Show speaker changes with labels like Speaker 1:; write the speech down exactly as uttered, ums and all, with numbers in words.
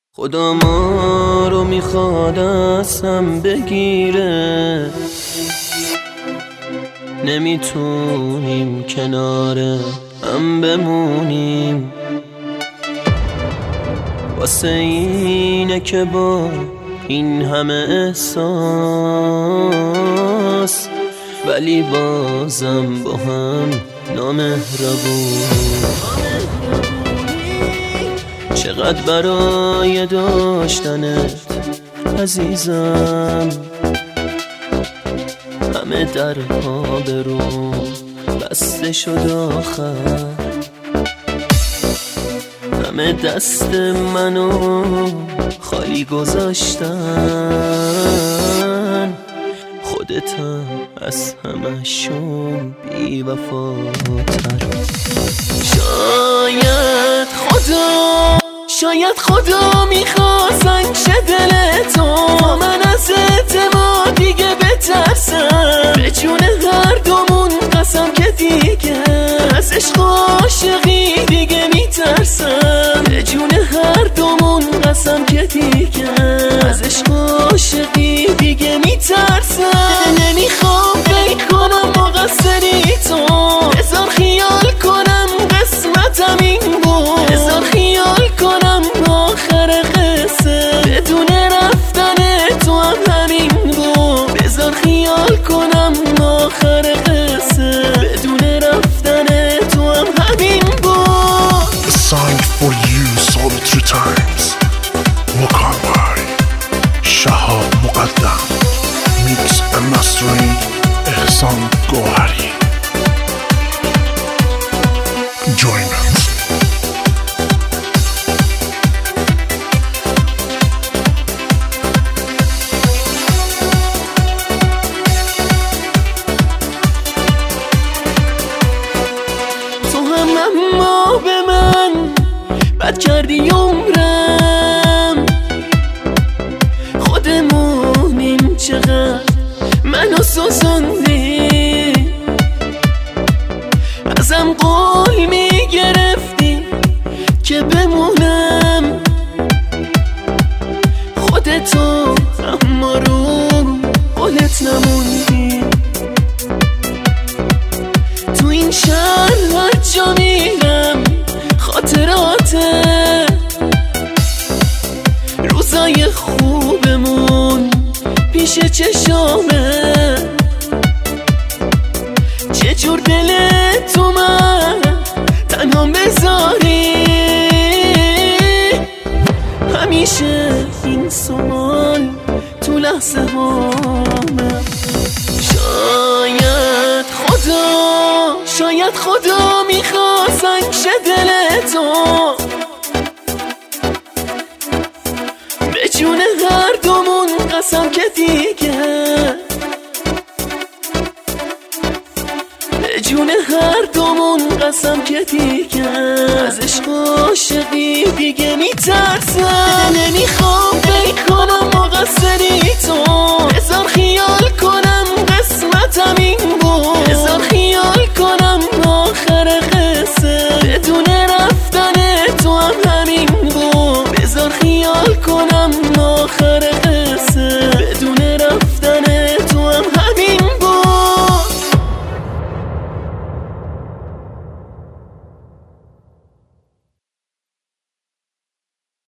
Speaker 1: خدا ما رو میخواد از هم بگیره، نمیتونیم کنار هم بمونیم. واسه اینه که با این همه احساس ولی بازم با هم نامهربونیم. چقدر برای داشتنت عزیزم، همه درها به رو بسته شد آخر، همه دست منو خالی گذاشتن، خودتم از همشون بی وفاتر. شاید خدا شاید خدا میخواستن چه دل تو من از اعتماد دیگه بترسم، به جون هر دومون قسم که دیگه از عشق و عاشقی دیگه میترسم، به جون هر دومون قسم که دیگه از عشق و عاشقی دیگه میترسم. نمیخوام فکر کنم مقصری تو، بذار خیال کنم قسمتم این بود، بذار خیال کنم آخر قصه بدون رفتن تو هم همین بود، بذار خیال کنم آخر قصه بدون رفتن تو هم همین بود.
Speaker 2: Assigned for you solitary times. Vocal by Shahab Muqaddam. Mix and mastering Ehsan Gohari. Join us.
Speaker 1: اما به من بد کردی عمرم، خودمونیم چقدر منو سوزوندی، ازم قول میگرفتی که بمونم، خودتو اما رو قولت نموندی. تو این شهر هر جا میرم خاطراته، روزای خوبمون پیش چشامه، چجور دل تو من تنها بذاری، همیشه این سوال تو لحظه هامه. شاید خدا شاید خدا میخواستن چه دل تو، به جون هر دومون قسم که دیگه به جون هر دومون قسم که دیگه از عشق و عاشقی دیگه میترسم. نمیخوام فکر کنم مقصری تو، بذار خیال